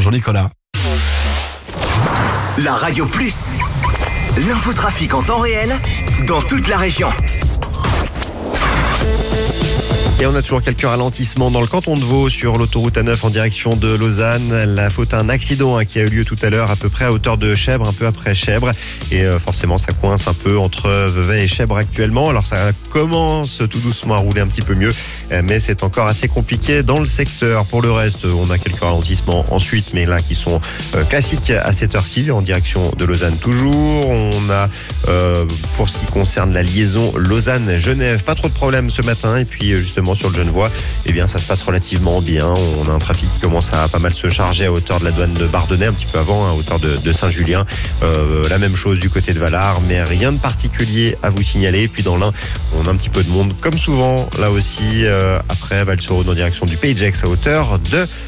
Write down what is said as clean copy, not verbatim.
Bonjour Nicolas. La Radio Plus, l'infotrafic en temps réel dans toute la région. Et on a toujours quelques ralentissements dans le canton de Vaud sur l'autoroute A9 en direction de Lausanne. La faute à un accident qui a eu lieu tout à l'heure à peu près à hauteur de Chèvre, un peu après Chèvre. Et forcément ça coince un peu entre Vevey et Chèvre actuellement. Alors ça commence tout doucement à rouler un petit peu mieux, mais c'est encore assez compliqué dans le secteur. Pour le reste, on a quelques ralentissements ensuite, mais là qui sont classiques à cette heure-ci en direction de Lausanne toujours. On a pour ce qui concerne la liaison Lausanne-Genève, pas trop de problèmes ce matin. Et puis justement sur le Genevois, eh bien ça se passe relativement bien. On a un trafic qui commence à pas mal se charger à hauteur de la douane de Bardonnay, un petit peu avant, à hauteur de Saint-Julien. La même chose du côté de Valard, mais rien de particulier à vous signaler. Puis dans l'Ain, on a un petit peu de monde, comme souvent, là aussi, après Val-sur-Rhône en direction du Pays de Gex, à hauteur de